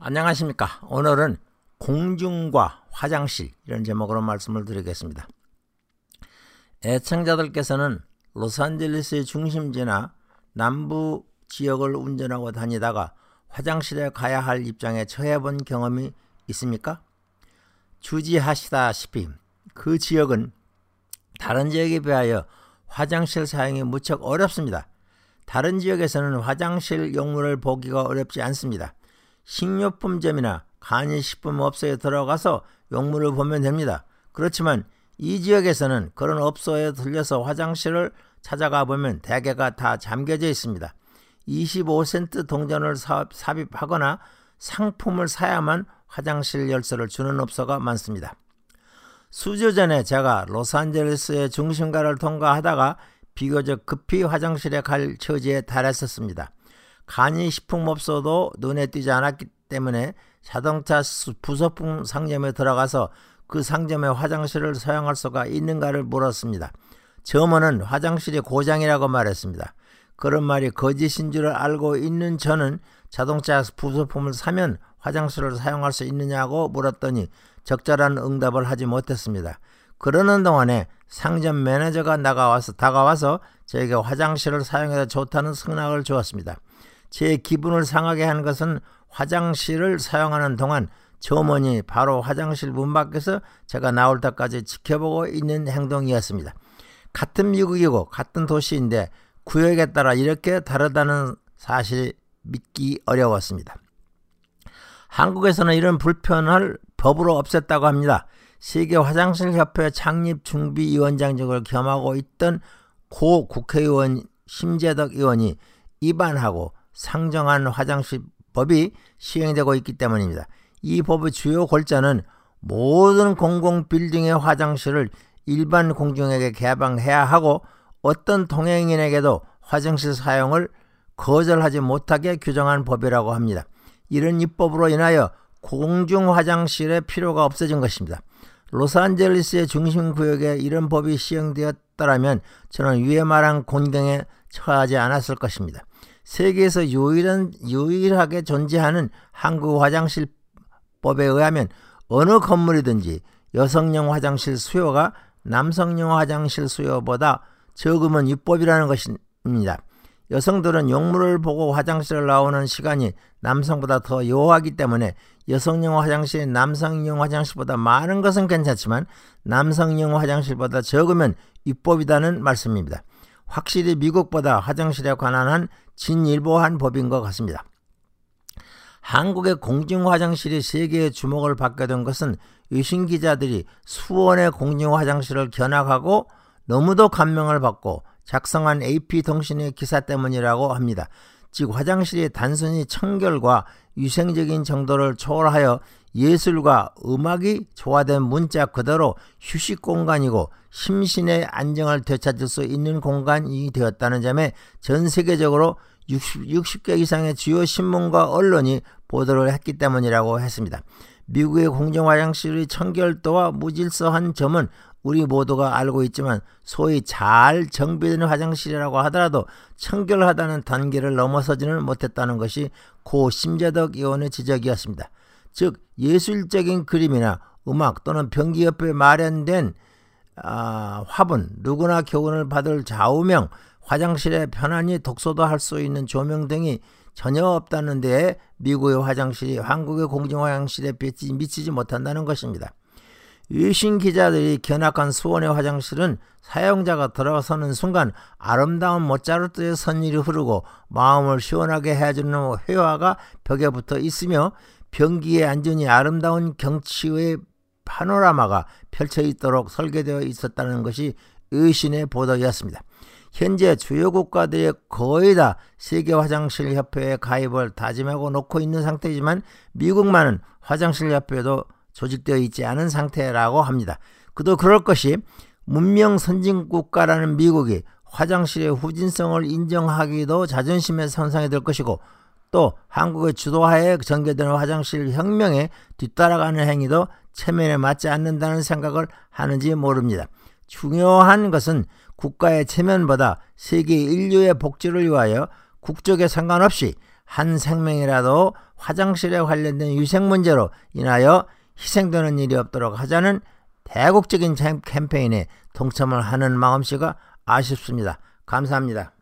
안녕하십니까. 오늘은 공중과 화장실 이런 제목으로 말씀을 드리겠습니다. 애청자들께서는 로스앤젤레스의 중심지나 남부 지역을 운전하고 다니다가 화장실에 가야 할 입장에 처해 본 경험이 있습니까? 주지하시다시피 그 지역은 다른 지역에 비하여 화장실 사용이 무척 어렵습니다. 다른 지역에서는 화장실 용물을 보기가 어렵지 않습니다. 식료품점이나 간이식품업소에 들어가서 용물을 보면 됩니다. 그렇지만 이 지역에서는 그런 업소에 들려서 화장실을 찾아가 보면 대개가 다 잠겨져 있습니다. 25센트 동전을 삽입하거나 상품을 사야만 화장실 열쇠를 주는 업소가 많습니다. 수주 전에 제가 로스앤젤레스의 중심가를 통과하다가 비교적 급히 화장실에 갈 처지에 달했었습니다. 간이식품업소도 눈에 띄지 않았기 때문에 자동차 부속품 상점에 들어가서 그 상점의 화장실을 사용할 수가 있는가를 물었습니다. 점원은 화장실이 고장이라고 말했습니다. 그런 말이 거짓인 줄 알고 있는 저는 자동차 부속품을 사면 화장실을 사용할 수 있느냐고 물었더니 적절한 응답을 하지 못했습니다. 그러는 동안에 상점 매니저가 다가와서 저에게 화장실을 사용해도 좋다는 승낙을 주었습니다. 제 기분을 상하게 한 것은 화장실을 사용하는 동안 점원이 바로 화장실 문 밖에서 제가 나올 때까지 지켜보고 있는 행동이었습니다. 같은 미국이고 같은 도시인데 구역에 따라 이렇게 다르다는 사실 믿기 어려웠습니다. 한국에서는 이런 불편을 법으로 없앴다고 합니다. 세계 화장실협회 창립 준비위원장직을 겸하고 있던 고 국회의원 심재덕 의원이 입안하고 상정한 화장실법이 시행되고 있기 때문입니다. 이 법의 주요 골자는 모든 공공빌딩의 화장실을 일반 공중에게 개방해야 하고 어떤 동행인에게도 화장실 사용을 거절하지 못하게 규정한 법이라고 합니다. 이런 입법으로 인하여 공중 화장실의 필요가 없어진 것입니다. 로스앤젤레스의 중심구역에 이런 법이 시행되었더라면 저는 위에 말한 곤경에 처하지 않았을 것입니다. 세계에서 유일하게 존재하는 한국 화장실법에 의하면 어느 건물이든지 여성용 화장실 수요가 남성용 화장실 수요보다 적으면 위법이라는 것입니다. 여성들은 용물을 보고 화장실을 나오는 시간이 남성보다 더 요하기 때문에 여성용 화장실이 남성용 화장실보다 많은 것은 괜찮지만 남성용 화장실보다 적으면 위법이라는 말씀입니다. 확실히 미국보다 화장실에 관한 한 진일보한 법인 것 같습니다. 한국의 공중 화장실이 세계의 주목을 받게 된 것은 외신 기자들이 수원의 공중 화장실을 견학하고 너무도 감명을 받고 작성한 AP통신의 기사 때문이라고 합니다. 즉 화장실이 단순히 청결과 위생적인 정도를 초월하여 예술과 음악이 조화된 문자 그대로 휴식 공간이고 심신의 안정을 되찾을 수 있는 공간이 되었다는 점에 전 세계적으로 60개 이상의 주요 신문과 언론이 보도를 했기 때문이라고 했습니다. 미국의 공중 화장실의 청결도와 무질서한 점은 우리 모두가 알고 있지만 소위 잘 정비된 화장실이라고 하더라도 청결하다는 단계를 넘어서지는 못했다는 것이 고 심재덕 의원의 지적이었습니다. 즉 예술적인 그림이나 음악 또는 변기 옆에 마련된 화분, 누구나 교훈을 받을 좌우명, 화장실에 편안히 독서도 할 수 있는 조명 등이 전혀 없다는 데에 미국의 화장실이 한국의 공중 화장실에 미치지 못한다는 것입니다. 외신 기자들이 견학한 수원의 화장실은 사용자가 들어서는 순간 아름다운 모차르트의 선율이 흐르고 마음을 시원하게 해주는 회화가 벽에 붙어 있으며 변기에 앉으니 아름다운 경치의 파노라마가 펼쳐 있도록 설계되어 있었다는 것이 외신의 보도였습니다. 현재 주요 국가들이 거의 다 세계 화장실 협회에 가입을 다짐하고 놓고 있는 상태이지만 미국만은 화장실 협회도 조직되어 있지 않은 상태라고 합니다. 그도 그럴 것이 문명 선진국가라는 미국이 화장실의 후진성을 인정하기도 자존심의 손상이 될 것이고 또 한국의 주도하에 전개되는 화장실 혁명에 뒤따라가는 행위도 체면에 맞지 않는다는 생각을 하는지 모릅니다. 중요한 것은 국가의 체면보다 세계 인류의 복지를 위하여 국적에 상관없이 한 생명이라도 화장실에 관련된 위생 문제로 인하여 희생되는 일이 없도록 하자는 대국적인 캠페인에 동참을 하는 마음씨가 아쉽습니다. 감사합니다.